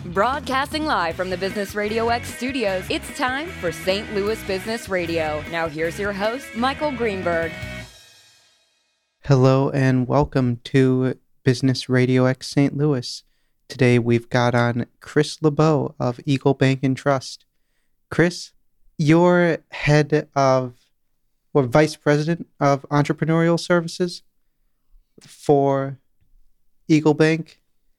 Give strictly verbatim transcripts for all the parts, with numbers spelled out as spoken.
Broadcasting live from the Business Radio X studios, it's time for Saint Louis Business Radio. Now here's your host, Michael Greenberg. Hello and welcome to Business Radio X Saint Louis. Today we've got on Chris LeBeau of Eagle Bank and Trust. Chris, you're head of, or vice president of entrepreneurial services for Eagle Bank.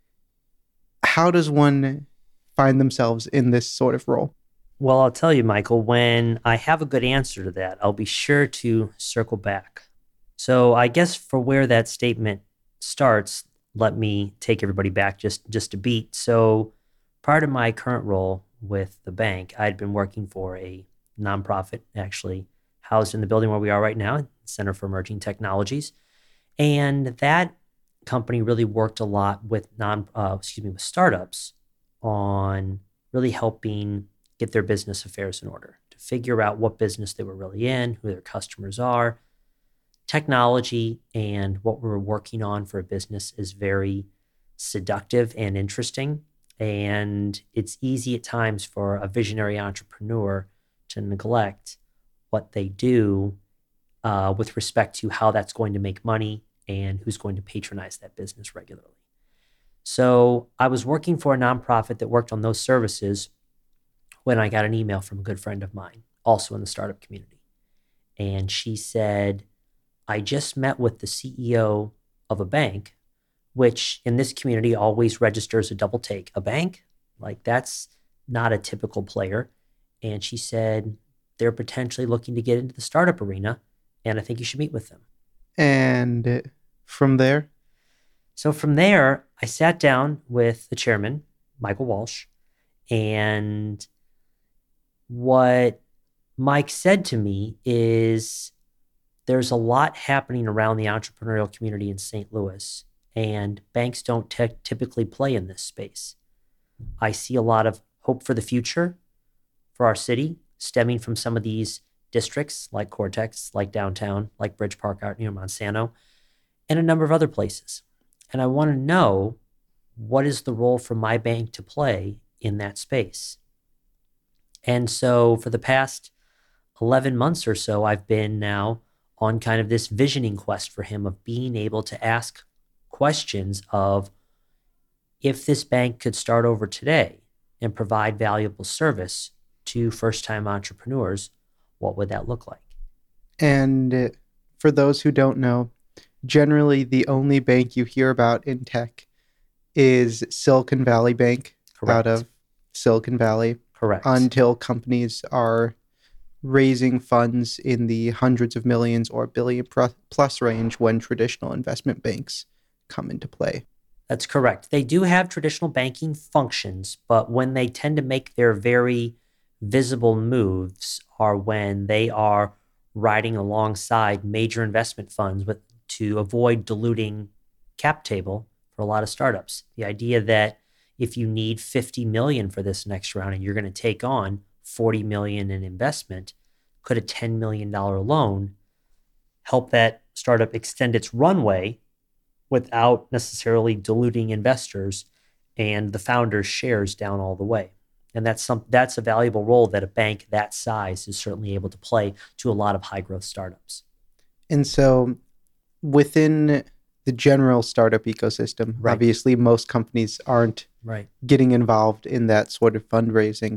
How does one find themselves in this sort of role? Well, I'll tell you, Michael, when I have a good answer to that, I'll be sure to circle back. So I guess for where that statement starts, let me take everybody back just, just a beat. So prior to my current role with the bank, I'd been working for a nonprofit, actually housed in the building where we are right now, Center for Emerging Technologies. And that company really worked a lot with non, uh, excuse me, with startups on really helping get their business affairs in order, to figure out what business they were really in, who their customers are. Technology and what we're working on for a business is very seductive and interesting. And it's easy at times for a visionary entrepreneur to neglect what they do uh, with respect to how that's going to make money and who's going to patronize that business regularly. So I was working for a nonprofit that worked on those services when I got an email from a good friend of mine, also in the startup community. And she said, I just met with the C E O of a bank, which in this community always registers a double take. A bank? Like that's not a typical player. And she said, they're potentially looking to get into the startup arena, and I think you should meet with them. And from there? So from there, I sat down with the chairman, Michael Walsh, and what Mike said to me is there's a lot happening around the entrepreneurial community in Saint Louis, and banks don't te- typically play in this space. I see a lot of hope for the future for our city, stemming from some of these districts like Cortex, like downtown, like Bridge Park out near Monsanto, and a number of other places. And I want to know, what is the role for my bank to play in that space? And so for the past eleven months or so, I've been now on kind of this visioning quest for him of being able to ask questions of, if this bank could start over today and provide valuable service to first-time entrepreneurs, what would that look like? And uh, for those who don't know, generally the only bank you hear about in tech is Silicon Valley Bank. Correct. Out of Silicon Valley. Correct. Until companies are raising funds in the hundreds of millions or billion plus range when traditional investment banks come into play. That's correct. They do have traditional banking functions, but when they tend to make their very visible moves are when they are riding alongside major investment funds with to avoid diluting cap table for a lot of startups. The idea that if you need fifty million for this next round and you're going to take on forty million in investment, could a ten million dollars loan help that startup extend its runway without necessarily diluting investors and the founder's shares down all the way? And that's some that's a valuable role that a bank that size is certainly able to play to a lot of high growth startups. And so within the general startup ecosystem, right. Obviously most companies aren't right. getting involved in that sort of fundraising.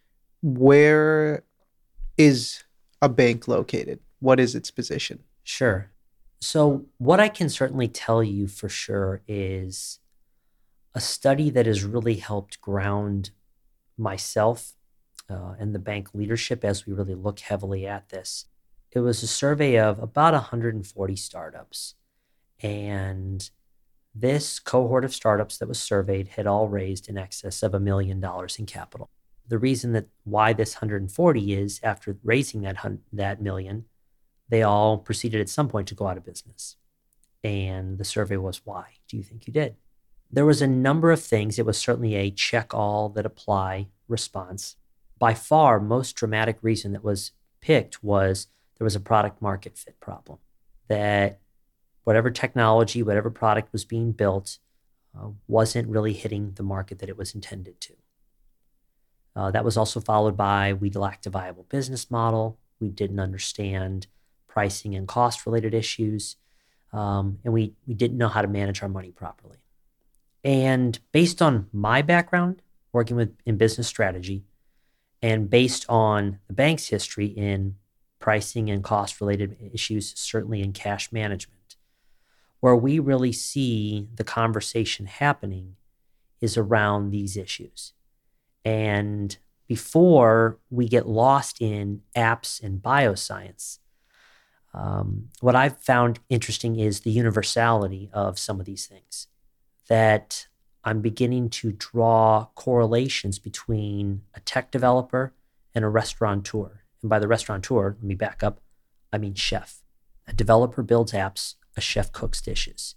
Where is a bank located? What is its position? Sure. So what I can certainly tell you for sure is a study that has really helped ground myself uh, and the bank leadership as we really look heavily at this. It was a survey of about one hundred forty startups. And this cohort of startups that was surveyed had all raised in excess of a million dollars in capital. The reason that why this one hundred forty is, after raising that hun- that million, they all proceeded at some point to go out of business. And the survey was, why do you think you did? There was a number of things. It was certainly a check all that apply response. By far, most dramatic reason that was picked was there was a product market fit problem. That whatever technology, whatever product was being built, uh, wasn't really hitting the market that it was intended to. Uh, that was also followed by we lacked a viable business model. We didn't understand pricing and cost related issues. Um, and we, we didn't know how to manage our money properly. And based on my background working with in business strategy, and based on the bank's history in pricing and cost related issues, certainly in cash management, where we really see the conversation happening is around these issues. And before we get lost in apps and bioscience, um, what I've found interesting is the universality of some of these things, that I'm beginning to draw correlations between a tech developer and a restaurateur. And by the restaurateur, let me back up, I mean chef. A developer builds apps, a chef cooks dishes.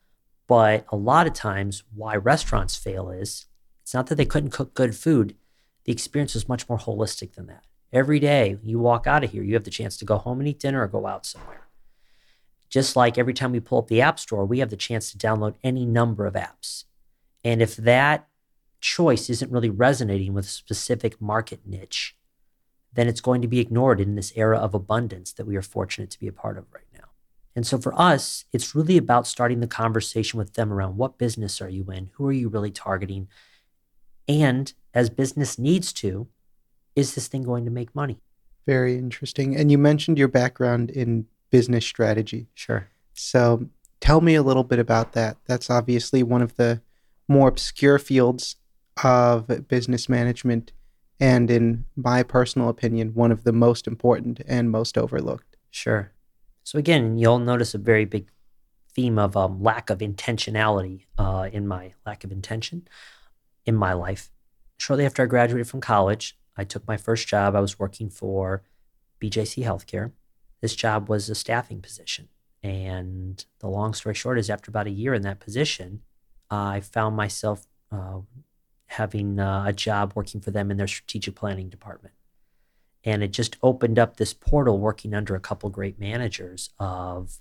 But a lot of times why restaurants fail is it's not that they couldn't cook good food. The experience is much more holistic than that. Every day you walk out of here, you have the chance to go home and eat dinner or go out somewhere. Just like every time we pull up the App Store, we have the chance to download any number of apps. And if that choice isn't really resonating with a specific market niche, then it's going to be ignored in this era of abundance that we are fortunate to be a part of right now. And so for us, it's really about starting the conversation with them around what business are you in? Who are you really targeting? And as business needs to, is this thing going to make money? Very interesting. And you mentioned your background in business strategy. Sure. So tell me a little bit about that. That's obviously one of the more obscure fields of business management, and in my personal opinion, one of the most important and most overlooked. Sure. So again, you'll notice a very big theme of um, lack of intentionality uh, in my lack of intention in my life. Shortly after I graduated from college, I took my first job. I was working for B J C Healthcare. This job was a staffing position. And the long story short is after about a year in that position, I found myself uh, having uh, a job working for them in their strategic planning department. And it just opened up this portal working under a couple great managers of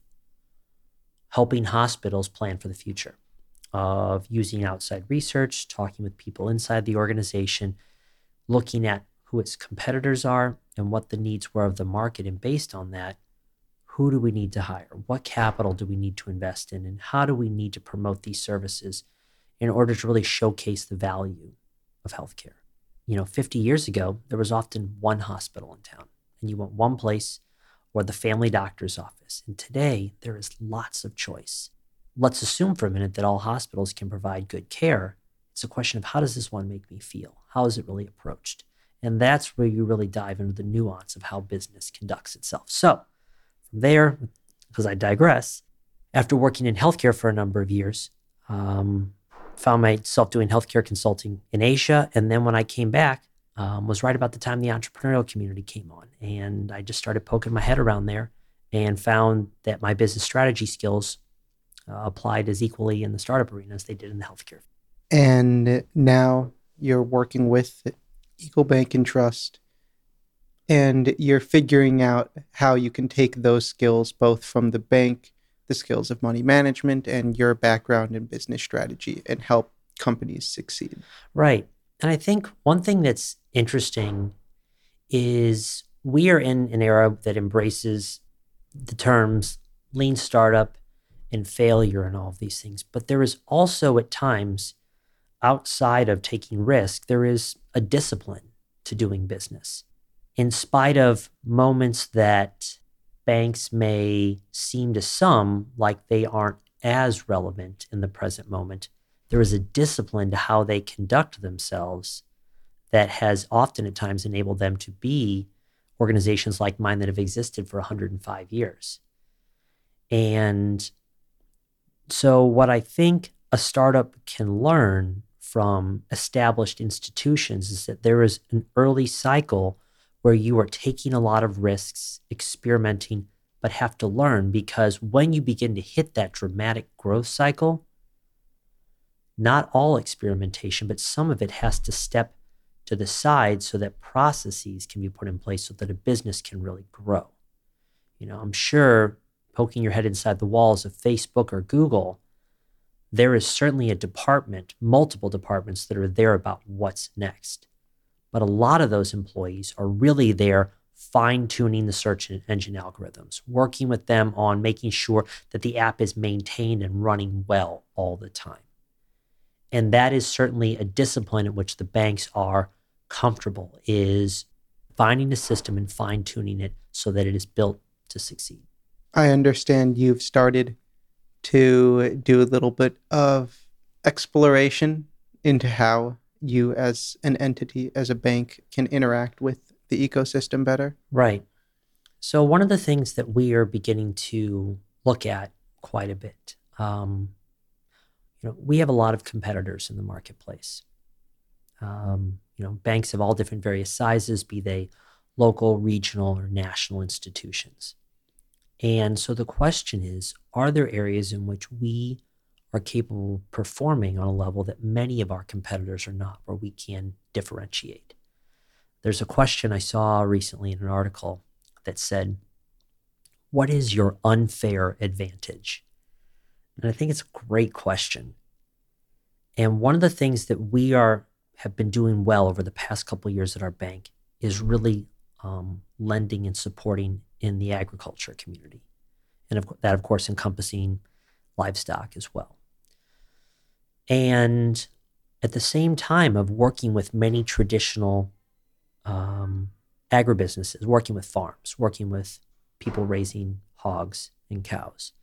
helping hospitals plan for the future, of using outside research, talking with people inside the organization, looking at who its competitors are and what the needs were of the market. And based on that, who do we need to hire? What capital do we need to invest in? And how do we need to promote these services in order to really showcase the value of healthcare? You know, fifty years ago, there was often one hospital in town, and you went one place or the family doctor's office. And today, there is lots of choice. Let's assume for a minute that all hospitals can provide good care. It's a question of how does this one make me feel? How is it really approached? And that's where you really dive into the nuance of how business conducts itself. So from there, because I digress, after working in healthcare for a number of years, um, found myself doing healthcare consulting in Asia. And then when I came back, um, was right about the time the entrepreneurial community came on. And I just started poking my head around there and found that my business strategy skills uh, applied as equally in the startup arena as they did in the healthcare. And now you're working with Eagle Bank and Trust, and you're figuring out how you can take those skills both from the bank, the skills of money management, and your background in business strategy and help companies succeed. Right. And I think one thing that's interesting is we are in an era that embraces the terms lean startup and failure and all of these things. But there is also at times, outside of taking risk, there is a discipline to doing business. In spite of moments that banks may seem to some like they aren't as relevant in the present moment, there is a discipline to how they conduct themselves that has often at times enabled them to be organizations like mine that have existed for one hundred five years. And so what I think a startup can learn from established institutions is that there is an early cycle where you are taking a lot of risks, experimenting, but have to learn, because when you begin to hit that dramatic growth cycle, not all experimentation, but some of it has to step to the side so that processes can be put in place so that a business can really grow. You know, I'm sure poking your head inside the walls of Facebook or Google, there is certainly a department, multiple departments that are there about what's next. But a lot of those employees are really there fine-tuning the search engine algorithms, working with them on making sure that the app is maintained and running well all the time. And that is certainly a discipline in which the banks are comfortable, is finding a system and fine-tuning it so that it is built to succeed. I understand you've started to do a little bit of exploration into how you as an entity, as a bank, can interact with the ecosystem better. Right. So one of the things that we are beginning to look at quite a bit, um, you know, we have a lot of competitors in the marketplace. Um, you know, banks of all different various sizes, be they local, regional, or national institutions. And so the question is, are there areas in which we are capable of performing on a level that many of our competitors are not, where we can differentiate? There's a question I saw recently in an article that said, what is your unfair advantage? And I think it's a great question. And one of the things that we are have been doing well over the past couple of years at our bank is really um, lending and supporting in the agriculture community. And of, that, of course, encompassing livestock as well. And at the same time of working with many traditional um, agribusinesses, working with farms, working with people raising hogs and cows,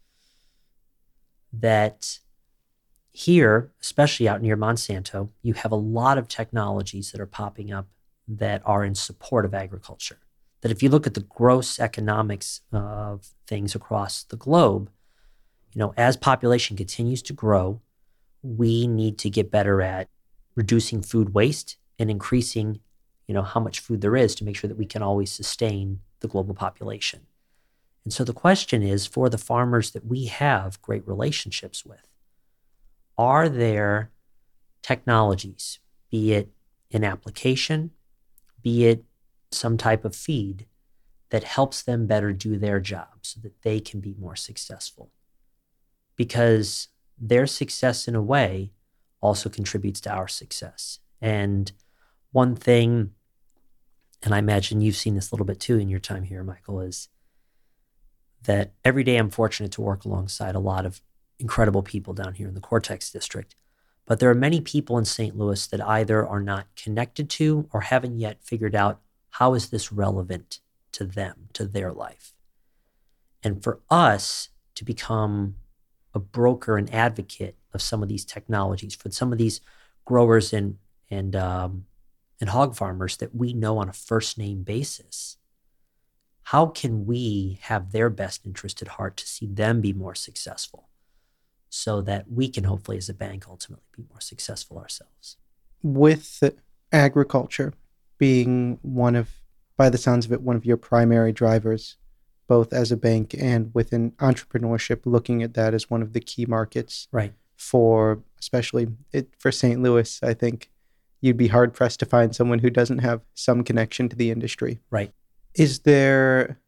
that here, especially out near Monsanto, you have a lot of technologies that are popping up that are in support of agriculture. That if you look at the gross economics of things across the globe, you know, as population continues to grow, we need to get better at reducing food waste and increasing, you know, how much food there is to make sure that we can always sustain the global population. And so the question is, for the farmers that we have great relationships with, are there technologies, be it an application, be it some type of feed, that helps them better do their job so that they can be more successful? Because their success, in a way, also contributes to our success. And one thing, and I imagine you've seen this a little bit too in your time here, Michael, is that every day I'm fortunate to work alongside a lot of incredible people down here in the Cortex District. But there are many people in Saint Louis that either are not connected to or haven't yet figured out how is this relevant to them, to their life. And for us to become a broker and advocate of some of these technologies, for some of these growers and and um, and hog farmers that we know on a first name basis, how can we have their best interest at heart to see them be more successful so that we can hopefully as a bank ultimately be more successful ourselves? With agriculture being one of, by the sounds of it, one of your primary drivers, both as a bank and within entrepreneurship, looking at that as one of the key markets, right? For especially it, for Saint Louis, I think you'd be hard pressed to find someone who doesn't have some connection to the industry. Right. Is there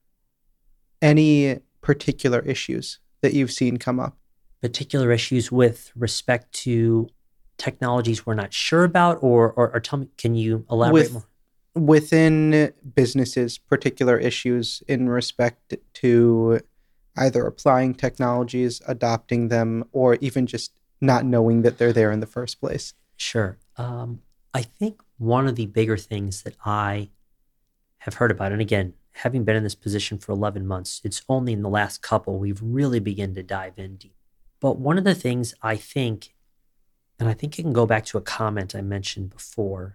any particular issues that you've seen come up? Particular issues with respect to technologies we're not sure about, or or, or tell me, can you elaborate With, more? Within businesses, particular issues in respect to either applying technologies, adopting them, or even just not knowing that they're there in the first place? Sure. Um, I think one of the bigger things that I have heard about, and again, having been in this position for eleven months, it's only in the last couple we've really begun to dive in deep. But one of the things I think, and I think it can go back to a comment I mentioned before,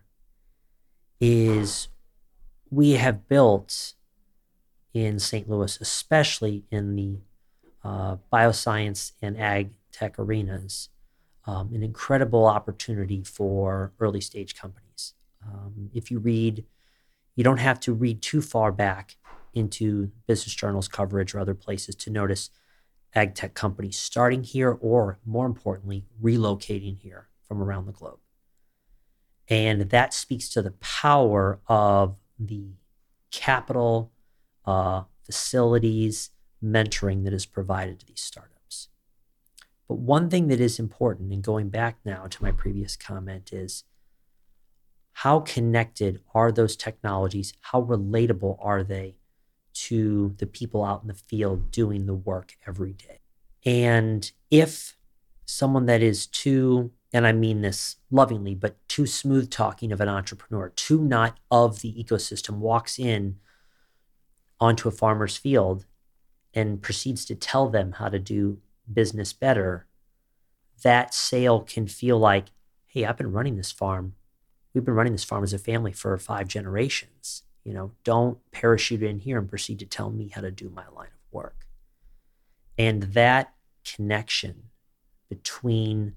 is we have built in Saint Louis, especially in the uh, bioscience and ag tech arenas, um, an incredible opportunity for early stage companies. Um, if you read, you don't have to read too far back into Business Journal's coverage or other places to notice ag tech companies starting here, or more importantly, relocating here from around the globe. And that speaks to the power of the capital, uh, facilities, mentoring that is provided to these startups. But one thing that is important, and going back now to my previous comment, is how connected are those technologies? How relatable are they to the people out in the field doing the work every day? And if someone that is too, and I mean this lovingly, but too smooth talking of an entrepreneur, too not of the ecosystem, walks in onto a farmer's field and proceeds to tell them how to do business better, that sale can feel like, hey, I've been running this farm. We've been running this farm as a family for five generations. You know, don't parachute in here and proceed to tell me how to do my line of work. And that connection between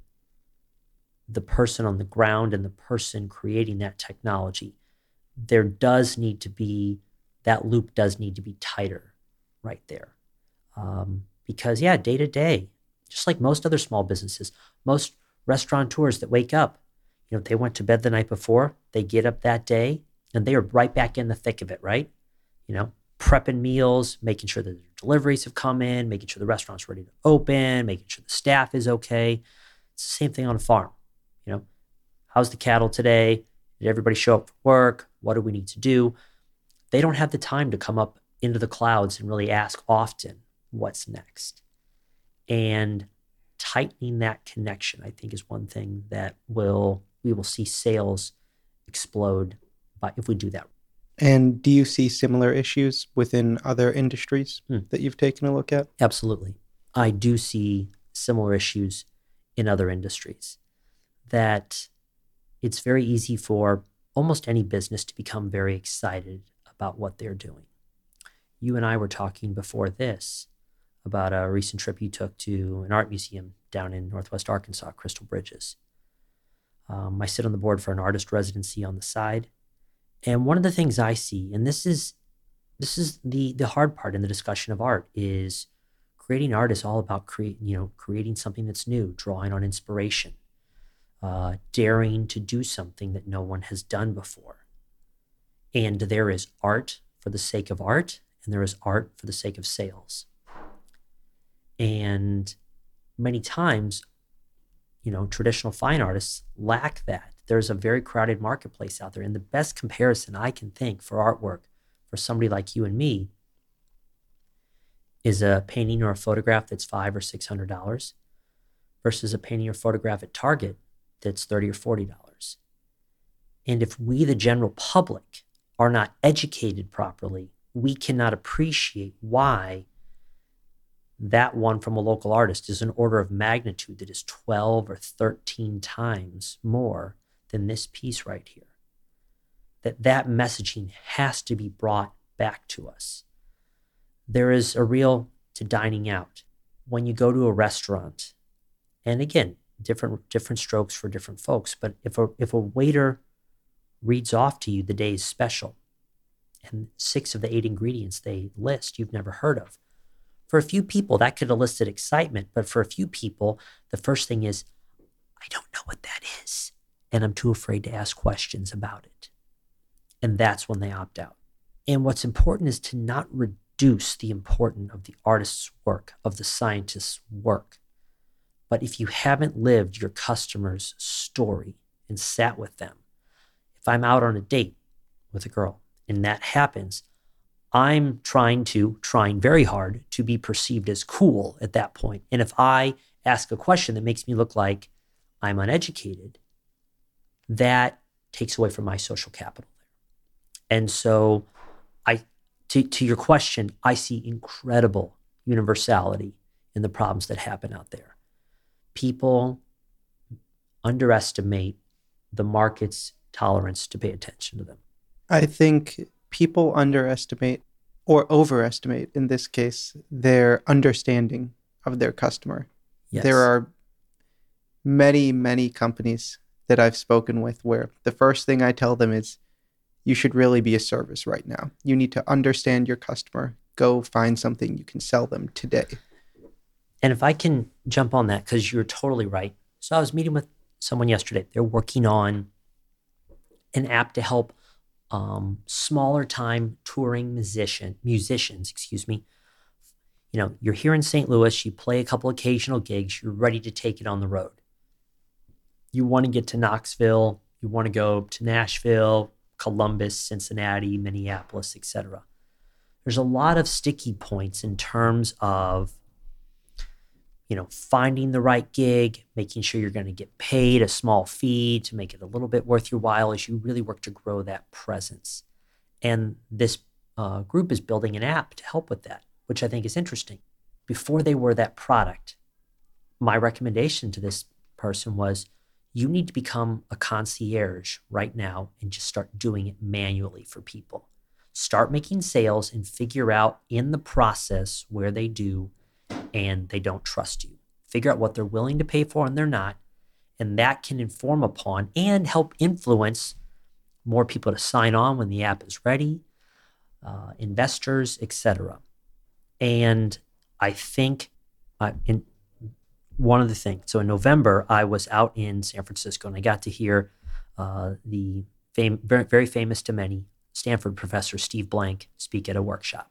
the person on the ground and the person creating that technology, there does need to be, that loop does need to be tighter right there. Um, because yeah, day to day, just like most other small businesses, most restaurateurs that wake up, you know, they went to bed the night before, they get up that day and they are right back in the thick of it, right? You know, prepping meals, making sure that their deliveries have come in, making sure the restaurant's ready to open, making sure the staff is okay. It's the same thing on a farm. You know, how's the cattle today? Did everybody show up for work? What do we need to do? They don't have the time to come up into the clouds and really ask often what's next. And tightening that connection, I think, is one thing that will we will see sales explode by if we do that. And do you see similar issues within other industries Hmm. that you've taken a look at? Absolutely. I do see similar issues in other industries, that it's very easy for almost any business to become very excited about what they're doing. You and I were talking before this about a recent trip you took to an art museum down in Northwest Arkansas, Crystal Bridges. Um, I sit on the board for an artist residency on the side. And one of the things I see, and this is this is the the hard part in the discussion of art, is creating art is all about create, you know, creating something that's new, drawing on inspiration, uh, daring to do something that no one has done before. And there is art for the sake of art, and there is art for the sake of sales. And many times, you know, traditional fine artists lack that. There's a very crowded marketplace out there. And the best comparison I can think for artwork for somebody like you and me is a painting or a photograph that's five or six hundred dollars versus a painting or photograph at Target that's thirty or forty dollars. And if we, the general public, are not educated properly, we cannot appreciate why that one from a local artist is an order of magnitude that is twelve or thirteen times more than this piece right here. That that messaging has to be brought back to us. There is a real to dining out. When you go to a restaurant, and again, different different strokes for different folks, but if a if a waiter reads off to you the day's special and six of the eight ingredients they list you've never heard of, for a few people that could elicit excitement, but for a few people, the first thing is, I don't know what that is, and I'm too afraid to ask questions about it. And that's when they opt out. And what's important is to not reduce the importance of the artist's work, of the scientist's work. But if you haven't lived your customer's story and sat with them, if I'm out on a date with a girl and that happens, I'm trying to, trying very hard to be perceived as cool at that point. And if I ask a question that makes me look like I'm uneducated, that takes away from my social capital there. And so I, to, to your question, I see incredible universality in the problems that happen out there. People underestimate the market's tolerance to pay attention to them. I think people underestimate or overestimate, in this case, their understanding of their customer. Yes. There are many, many companies that I've spoken with where the first thing I tell them is, you should really be a service right now. You need to understand your customer. Go find something you can sell them today. And if I can jump on that, because you're totally right. So I was meeting with someone yesterday. They're working on an app to help um, smaller time touring musician musicians, excuse me, You know, you're here in Saint Louis, you play a couple occasional gigs, you're ready to take it on the road. You want to get to Knoxville, you want to go to Nashville, Columbus, Cincinnati, Minneapolis, et cetera. There's a lot of sticky points in terms of, you know, finding the right gig, making sure you're going to get paid a small fee to make it a little bit worth your while as you really work to grow that presence. And this uh, group is building an app to help with that, which I think is interesting. Before they were that product, my recommendation to this person was, you need to become a concierge right now and just start doing it manually for people. Start making sales and figure out in the process where they do and they don't trust you. Figure out what they're willing to pay for and they're not. And that can inform upon and help influence more people to sign on when the app is ready, uh, investors, et cetera. And I think uh, in one of the things, so in November, I was out in San Francisco and I got to hear uh, the fam- very, very famous to many Stanford professor Steve Blank speak at a workshop.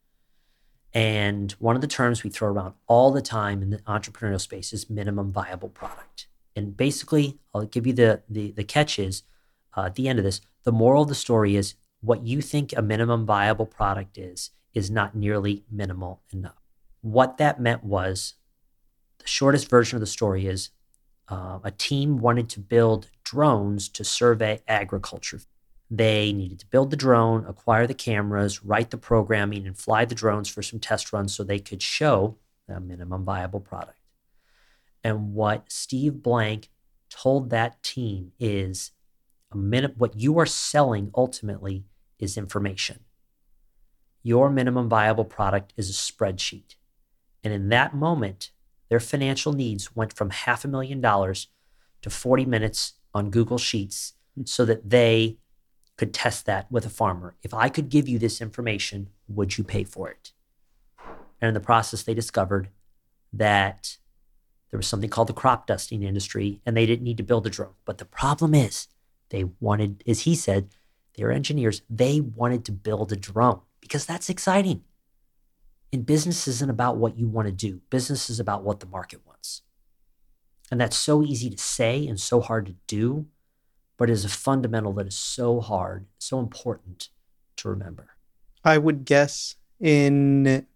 And one of the terms we throw around all the time in the entrepreneurial space is minimum viable product. And basically, I'll give you the, the, the catch is, uh, at the end of this, the moral of the story is what you think a minimum viable product is, is not nearly minimal enough. What that meant was, the shortest version of the story is uh, a team wanted to build drones to survey agriculture. They needed to build the drone, acquire the cameras, write the programming, and fly the drones for some test runs so they could show a minimum viable product. And what Steve Blank told that team is, a minute, what you are selling ultimately is information. Your minimum viable product is a spreadsheet. And in that moment, their financial needs went from half a million dollars to forty minutes on Google Sheets so that they could test that with a farmer. If I could give you this information, would you pay for it? And in the process, they discovered that there was something called the crop dusting industry, and they didn't need to build a drone. But the problem is, they wanted, as he said, they were engineers, they wanted to build a drone because that's exciting. And business isn't about what you want to do. Business is about what the market wants. And that's so easy to say and so hard to do, but it is a fundamental that is so hard, so important to remember. I would guess in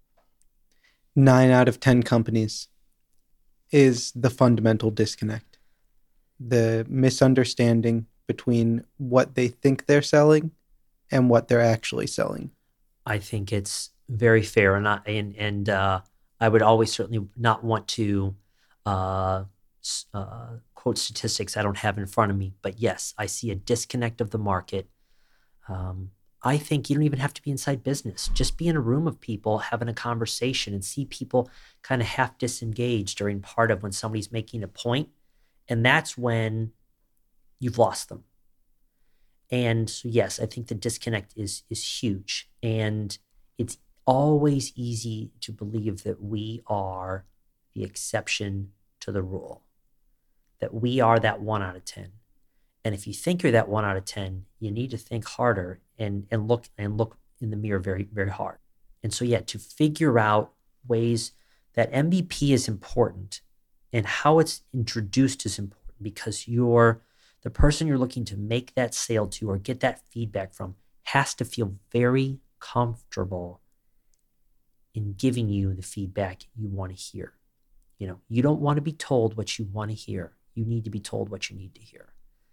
nine out of ten companies is the fundamental disconnect. The misunderstanding between what they think they're selling and what they're actually selling. I think it's very fair, and I, and, and uh, I would always certainly not want to uh, uh, quote statistics I don't have in front of me, but yes, I see a disconnect of the market. Um, I think you don't even have to be inside business. Just be in a room of people having a conversation and see people kind of half disengaged during part of when somebody's making a point, and that's when you've lost them. And so yes, I think the disconnect is is huge, and it's always easy to believe that we are the exception to the rule, that we are that one out of ten. And if you think you're that one out of ten, you need to think harder and, and look and look in the mirror very, very hard. And so, yeah, to figure out ways that M V P is important and how it's introduced is important, because you're the person you're looking to make that sale to or get that feedback from has to feel very comfortable in giving you the feedback you want to hear. You know, you don't want to be told what you want to hear. You need to be told what you need to hear.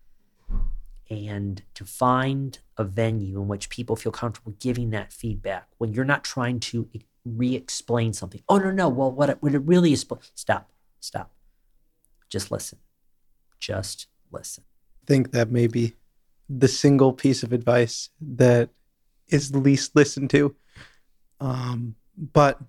And to find a venue in which people feel comfortable giving that feedback when you're not trying to re-explain something. Oh, no, no. Well, what it, what it really is, stop, stop. Just listen. Just listen. I think that may be the single piece of advice that is least listened to. Um, but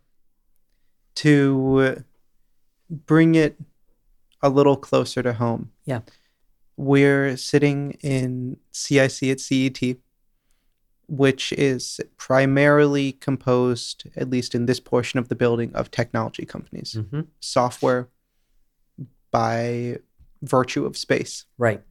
to bring it a little closer to home. Yeah. We're sitting in C I C at C E T, which is primarily composed, at least in this portion of the building, of technology companies. Mm-hmm. Software by virtue of space. Right.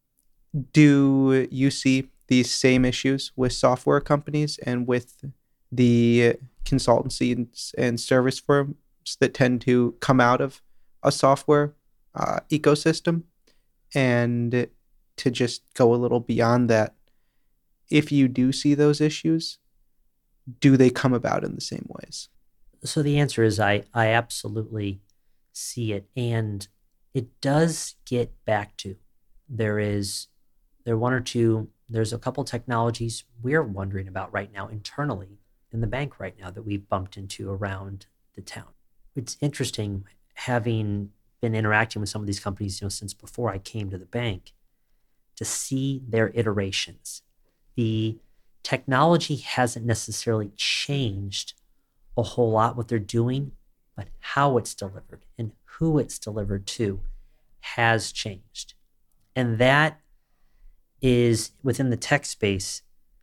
Do you see these same issues with software companies and with the consultancy and, and service firms that tend to come out of a software uh, ecosystem, and to just go a little beyond that. If you do see those issues, do they come about in the same ways? So the answer is I, I absolutely see it. And it does get back to, there is, there are one or two, there's a couple technologies we're wondering about right now internally in the bank right now that we've bumped into around the town. It's interesting, having been interacting with some of these companies, you know, since before I came to the bank, to see their iterations. The technology hasn't necessarily changed a whole lot what they're doing, but how it's delivered and who it's delivered to has changed. And that is, within the tech space,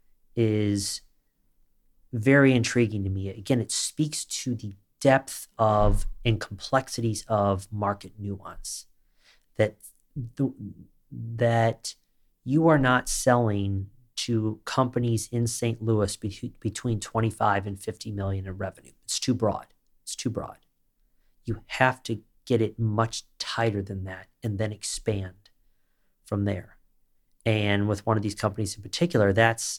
is very intriguing to me. Again, it speaks to the depth of and complexities of market nuance, that the, that you are not selling to companies in Saint Louis be- between twenty-five and fifty million in revenue. It's too broad. It's too broad. You have to get it much tighter than that and then expand from there. And with one of these companies in particular, that's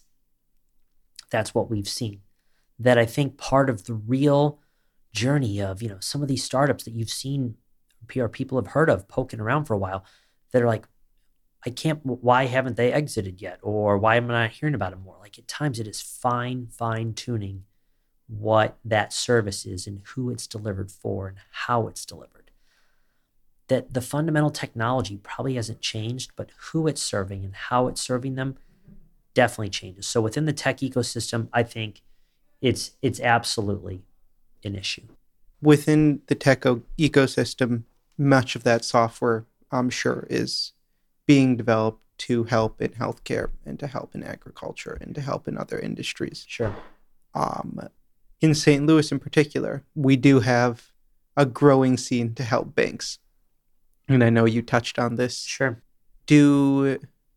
that's what we've seen. That I think part of the real journey of, you know, some of these startups that you've seen, or people have heard of poking around for a while, that are like, I can't, why haven't they exited yet? Or why am I not hearing about it more? Like, at times it is fine, fine tuning what that service is and who it's delivered for and how it's delivered. That the fundamental technology probably hasn't changed, but who it's serving and how it's serving them definitely changes. So within the tech ecosystem, I think it's it's absolutely an issue. Within the tech o- ecosystem, much of that software, I'm sure, is being developed to help in healthcare and to help in agriculture and to help in other industries. Sure. Um, in Saint Louis in particular, we do have a growing scene to help banks. And I know you touched on this. Sure. Do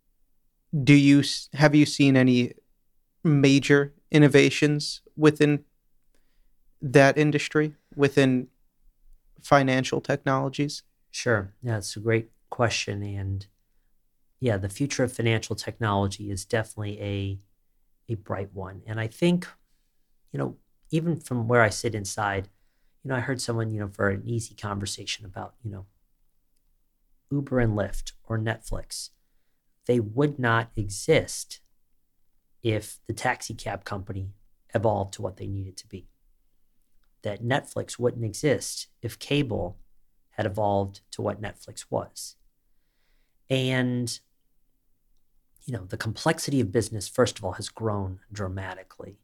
do you have you seen any major innovations within that industry, within financial technologies? Sure. Yeah, it's a great question. And yeah, the future of financial technology is definitely a a bright one. And I think, you know, even from where I sit inside, you know, I heard someone, you know, for an easy conversation about, you know, Uber and Lyft or Netflix, they would not exist if the taxi cab company evolved to what they needed to be. That Netflix wouldn't exist if cable had evolved to what Netflix was. And, you know, the complexity of business, first of all, has grown dramatically.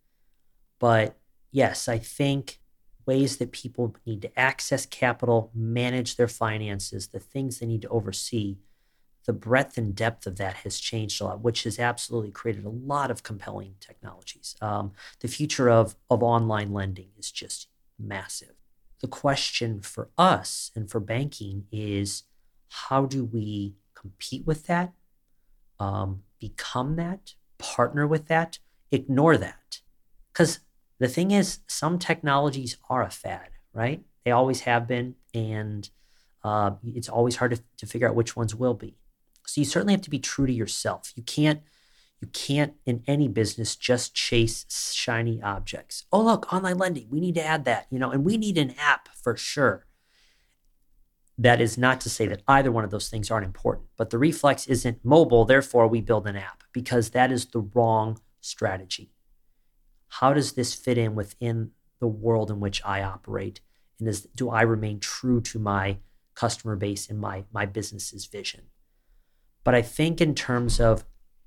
But yes, I think ways that people need to access capital, manage their finances, the things they need to oversee, the breadth and depth of that has changed a lot, which has absolutely created a lot of compelling technologies. Um, the future of, of online lending is just massive. The question for us and for banking is, how do we compete with that, um, become that, partner with that, ignore that? Because the thing is, some technologies are a fad, right? They always have been, and uh, it's always hard to, to figure out which ones will be. So you certainly have to be true to yourself. You can't, you can't in any business just chase shiny objects. Oh, look, online lending, we need to add that, you know, and we need an app for sure. That is not to say that either one of those things aren't important, but the reflex isn't mobile, therefore we build an app, because that is the wrong strategy. How does this fit in within the world in which I operate? And is, do I remain true to my customer base and my, my business's vision? But I think in terms of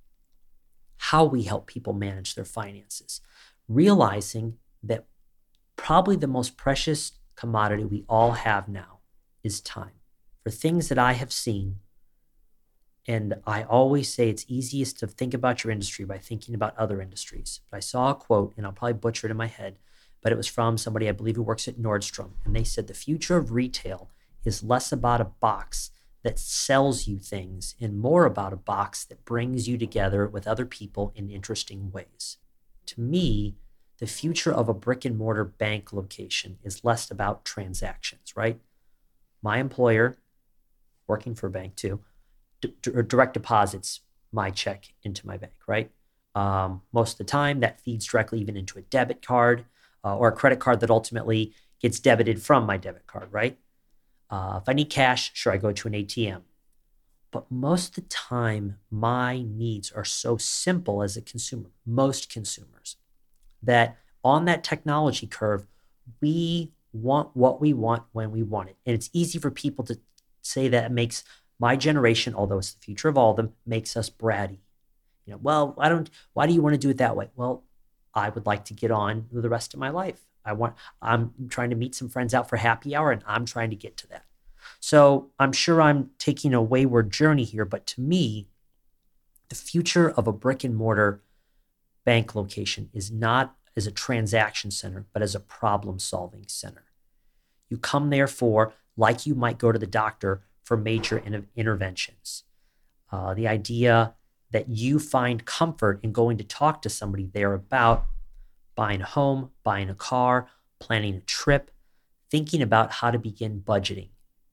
how we help people manage their finances, realizing that probably the most precious commodity we all have now is time. For things that I have seen, and I always say it's easiest to think about your industry by thinking about other industries. But I saw a quote, and I'll probably butcher it in my head, but it was from somebody I believe who works at Nordstrom. And they said the future of retail is less about a box that sells you things and more about a box that brings you together with other people in interesting ways. To me, the future of a brick and mortar bank location is less about transactions, right? My employer, working for a bank too, d- d- direct deposits my check into my bank, right? Um, most of the time that feeds directly even into a debit card uh, or a credit card that ultimately gets debited from my debit card, right? Uh, if I need cash, sure, I go to an A T M. But most of the time, my needs are so simple as a consumer, most consumers, that on that technology curve, we want what we want when we want it. And it's easy for people to say that it makes my generation, although it's the future of all of them, makes us bratty. You know, well, I don't, why do you want to do it that way? Well, I would like to get on with the rest of my life. I want, I'm trying to meet some friends out for happy hour and I'm trying to get to that. So I'm sure I'm taking a wayward journey here, but to me, the future of a brick and mortar bank location is not as a transaction center, but as a problem solving center. You come there for, like you might go to the doctor for major in- interventions. Uh, the idea that you find comfort in going to talk to somebody there about buying a home, buying a car, planning a trip, thinking about how to begin budgeting.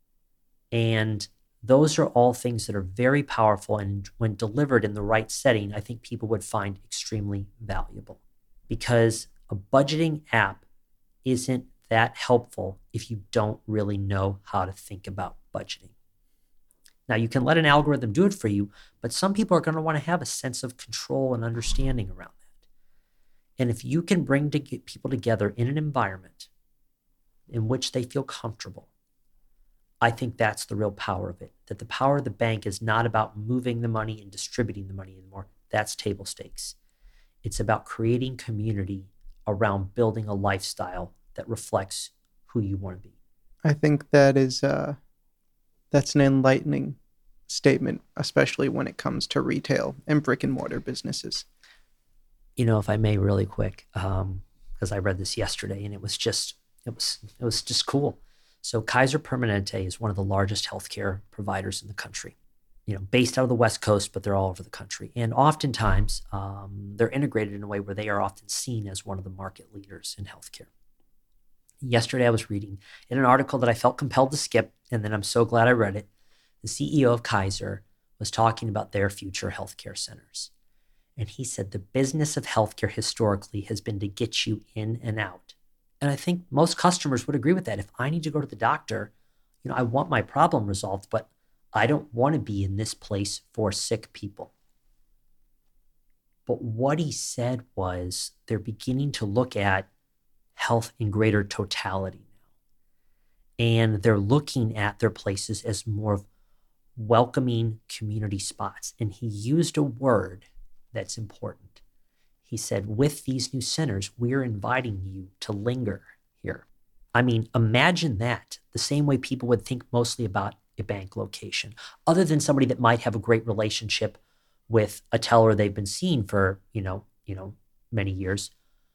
And those are all things that are very powerful. And when delivered in the right setting, I think people would find extremely valuable, because a budgeting app isn't that helpful if you don't really know how to think about budgeting. Now, you can let an algorithm do it for you, but some people are going to want to have a sense of control and understanding around that. And if you can bring to get people together in an environment in which they feel comfortable, I think that's the real power of it, that the power of the bank is not about moving the money and distributing the money anymore. That's table stakes. It's about creating community around building a lifestyle that reflects who you want to be. I think that is uh, that's an enlightening statement, especially when it comes to retail and brick and mortar businesses. You know, if I may, really quick, um, because I read this yesterday and it was just it was it was just cool. So Kaiser Permanente is one of the largest healthcare providers in the country, you know, based out of the West Coast, but they're all over the country. And oftentimes um, they're integrated in a way where they are often seen as one of the market leaders in healthcare. Yesterday, I was reading in an article that I felt compelled to skip, and then I'm so glad I read it. The C E O of Kaiser was talking about their future healthcare centers. And he said the business of healthcare historically has been to get you in and out. And I think most customers would agree with that. If I need to go to the doctor, you know, I want my problem resolved, but I don't want to be in this place for sick people. But what he said was they're beginning to look at health in greater totality now. And they're looking at their places as more of welcoming community spots. And he used a word that's important. He said, with these new centers, we're inviting you to linger here. I mean, imagine that, the same way people would think mostly about a bank location, other than somebody that might have a great relationship with a teller they've been seeing for, you know, you know, many years.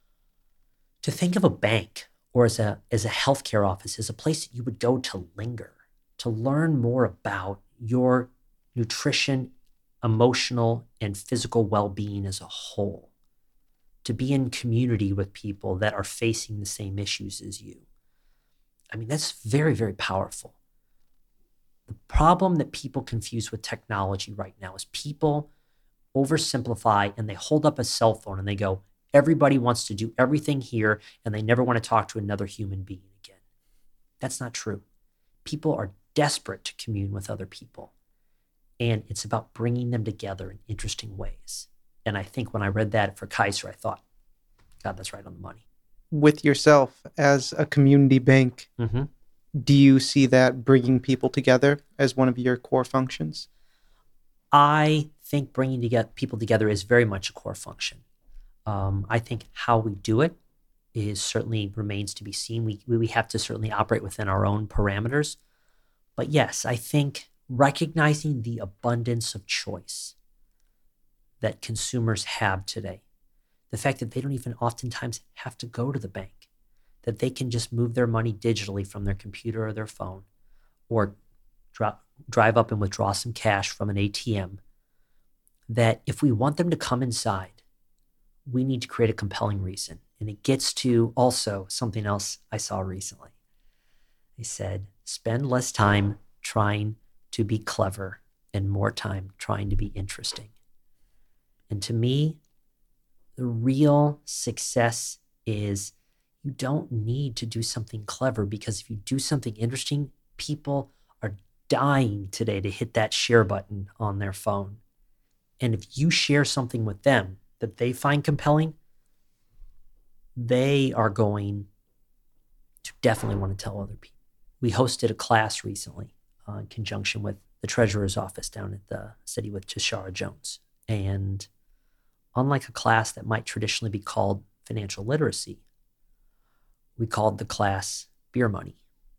To think of a bank or as a as a healthcare office as a place that you would go to linger, to learn more about your nutrition, emotional, and physical well-being as a whole, to be in community with people that are facing the same issues as you. I mean, that's very, very powerful. The problem that people confuse with technology right now is people oversimplify and they hold up a cell phone and they go, everybody wants to do everything here and they never want to talk to another human being again. That's not true. People are desperate to commune with other people. And it's about bringing them together in interesting ways. And I think when I read that for Kaiser, I thought, God, that's right on the money. With yourself as a community bank, Mm-hmm. do you see that bringing people together as one of your core functions? I think bringing together people together is very much a core function. Um, I think how we do it is certainly remains to be seen. We we have to certainly operate within our own parameters. But yes, I think recognizing the abundance of choice that consumers have today, the fact that they don't even oftentimes have to go to the bank, that they can just move their money digitally from their computer or their phone, or drop, drive up and withdraw some cash from an A T M, that if we want them to come inside, we need to create a compelling reason. And it gets to also something else I saw recently. They said, spend less time trying to be clever and more time trying to be interesting. And to me, the real success is you don't need to do something clever, because if you do something interesting, people are dying today to hit that share button on their phone. And if you share something with them that they find compelling, they are going to definitely want to tell other people. We hosted a class recently uh, in conjunction with the treasurer's office down at the city with Tashara Jones. And unlike a class that might traditionally be called financial literacy, we called the class Beer Money.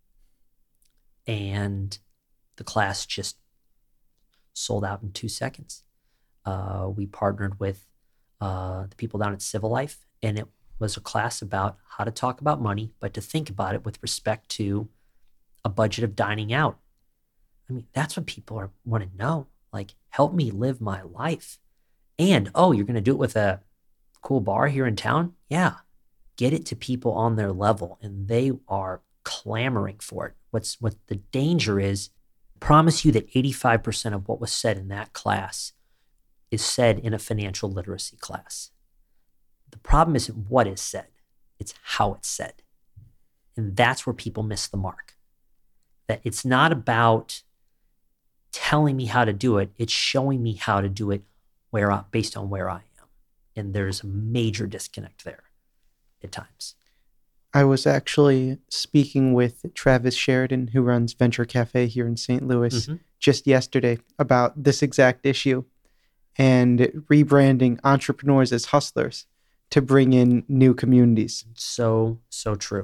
And the class just sold out in two seconds. Uh, we partnered with uh, the people down at Civil Life, and it was a class about how to talk about money, but to think about it with respect to a budget of dining out. I mean, that's what people are want to know. Like, help me live my life. And, oh, you're going to do it with a cool bar here in town? Yeah. Get it to people on their level, and they are clamoring for it. What's what the danger is, I promise you that eighty-five percent of what was said in that class is said in a financial literacy class. The problem isn't what is said, it's how it's said. And that's where people miss the mark. That it's not about telling me how to do it, it's showing me how to do it where I, based on where I am. And there's a major disconnect there at times. I was actually speaking with Travis Sheridan, who runs Venture Cafe here in Saint Louis, mm-hmm. just yesterday about this exact issue and rebranding entrepreneurs as hustlers to bring in new communities. So, so true.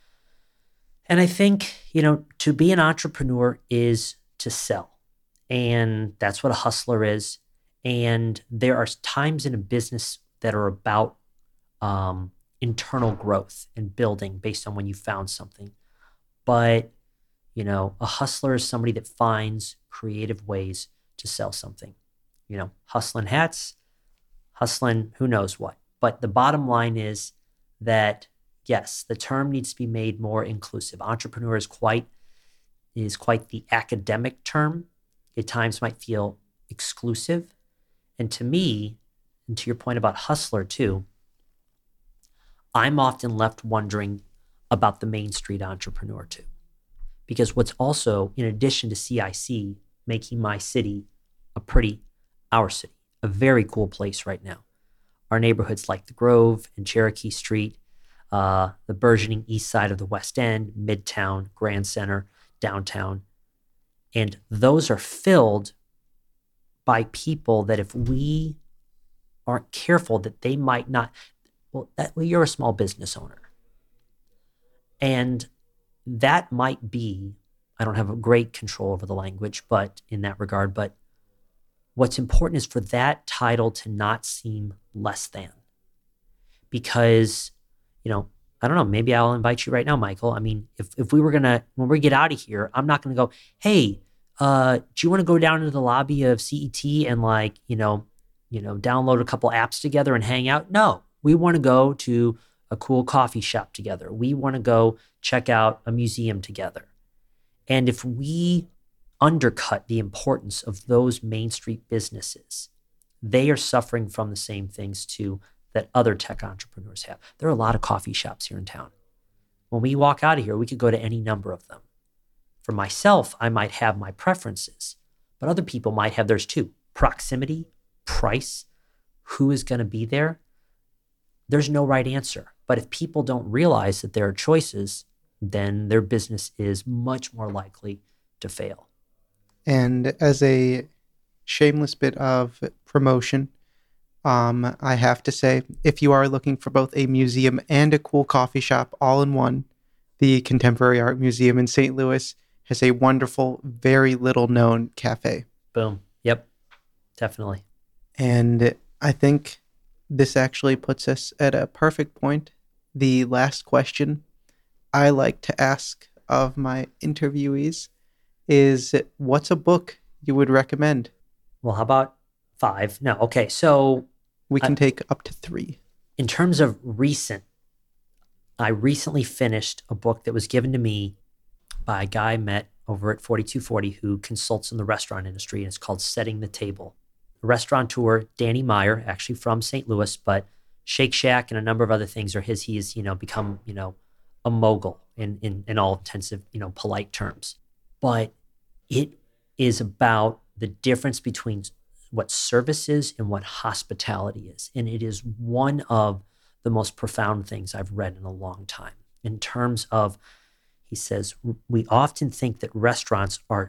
And I think, you know, to be an entrepreneur is to sell. And that's what a hustler is. And there are times in a business that are about um, internal growth and building based on when you found something. But, you know, a hustler is somebody that finds creative ways to sell something. You know, hustling hats, hustling who knows what. But the bottom line is that, yes, the term needs to be made more inclusive. Entrepreneur is quite, is quite the academic term. At times might feel exclusive. And to me, and to your point about hustler too, I'm often left wondering about the Main Street entrepreneur too. Because what's also, in addition to C I C, making my city a pretty, our city, a very cool place right now. Our neighborhoods like the Grove and Cherokee Street, uh, the burgeoning east side of the West End, Midtown, Grand Center, downtown. And those are filled by people that if we aren't careful, that they might not, well, that, well, you're a small business owner. And that might be, I don't have a great control over the language, but in that regard, but what's important is for that title to not seem less than. Because, you know, I don't know, maybe I'll invite you right now, Michael. I mean, if, if we were going to, when we get out of here, I'm not going to go, hey, uh, do you want to go down into the lobby of C E T and like, you know, you know, download a couple apps together and hang out? No, we want to go to a cool coffee shop together. We want to go check out a museum together. And if we undercut the importance of those Main Street businesses, they are suffering from the same things too that other tech entrepreneurs have. There are a lot of coffee shops here in town. When we walk out of here, we could go to any number of them. For myself, I might have my preferences, but other people might have theirs too. Proximity, price, who is going to be there? There's no right answer. But if people don't realize that there are choices, then their business is much more likely to fail. And as a shameless bit of promotion, um, I have to say, if you are looking for both a museum and a cool coffee shop all in one, the Contemporary Art Museum in Saint Louis has a wonderful, very little known cafe. Boom. Yep. Definitely. And I think this actually puts us at a perfect point. The last question I like to ask of my interviewees is, what's a book you would recommend? Well, how about five? No. Okay. So we can I, take up to three. In terms of recent I recently finished a book that was given to me by a guy I met over at forty-two forty who consults in the restaurant industry, and it's called Setting the Table. A restaurateur, Danny Meyer, actually from Saint Louis, but Shake Shack and a number of other things are his. He has, you know, become, you know, a mogul in, in, in all intensive, you know, polite terms. But it is about the difference between what service is and what hospitality is. And it is one of the most profound things I've read in a long time in terms of, he says, we often think that restaurants are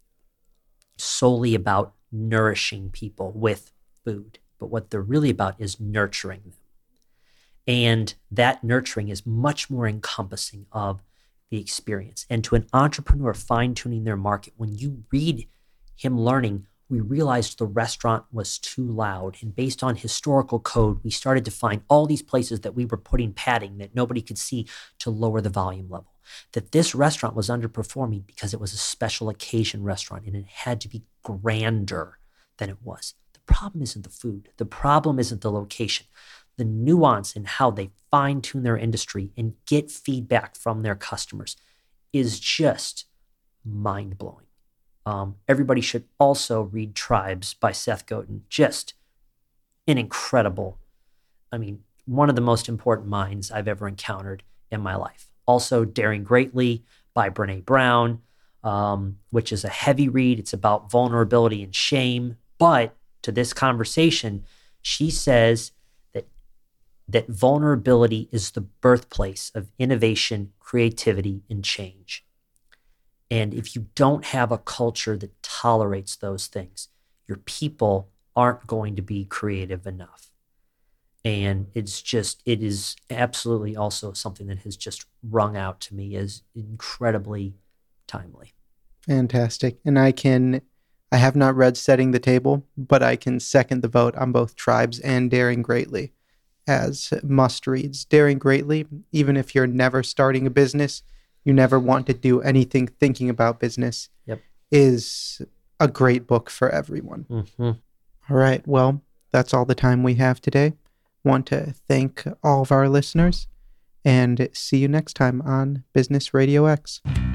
solely about nourishing people with food, but what they're really about is nurturing them. And that nurturing is much more encompassing of the experience. And to an entrepreneur fine-tuning their market, when you read him learning, we realized the restaurant was too loud. And based on historical code, we started to find all these places that we were putting padding that nobody could see to lower the volume level. That this restaurant was underperforming because it was a special occasion restaurant and it had to be grander than it was. The problem isn't the food. The problem isn't the location. The nuance in how they fine-tune their industry and get feedback from their customers is just mind-blowing. Um, everybody should also read Tribes by Seth Godin. Just an incredible, I mean, one of the most important minds I've ever encountered in my life. Also, Daring Greatly by Brene Brown, um, which is a heavy read. It's about vulnerability and shame. But to this conversation, she says that, that vulnerability is the birthplace of innovation, creativity, and change. And if you don't have a culture that tolerates those things, your people aren't going to be creative enough. And it's just, it is absolutely also something that has just rung out to me as incredibly timely. Fantastic. And I can, I have not read Setting the Table, but I can second the vote on both Tribes and Daring Greatly as must reads. Daring Greatly, even if you're never starting a business, you never want to do anything thinking about business, yep. is a great book for everyone. Mm-hmm. All right. Well, that's all the time we have today. Want to thank all of our listeners and see you next time on Business Radio X.